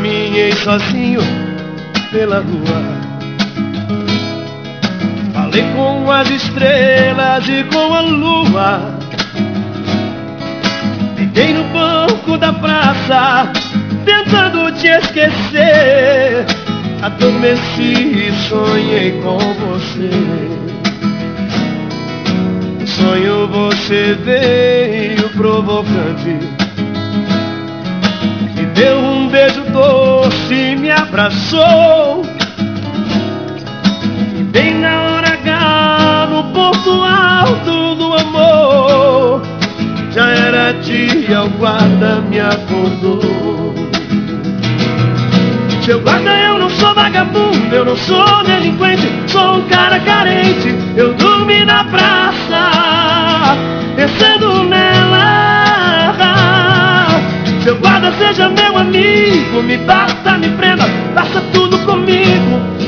Caminhei sozinho pela rua, falei com as estrelas e com a lua. Fiquei no banco da praça tentando te esquecer. Adormeci e sonhei com você. No sonho você veio provocante, me deu um beijo doce e me abraçou. E bem na hora H, no ponto alto do amor, já era dia, o guarda me acordou. Seu guarda, eu não sou vagabundo, eu não sou delinquente, sou um cara carente. Eu dormi na praça, pensando nela. Seu guarda, seja meu amigo, me bata, me prenda, faça tudo comigo.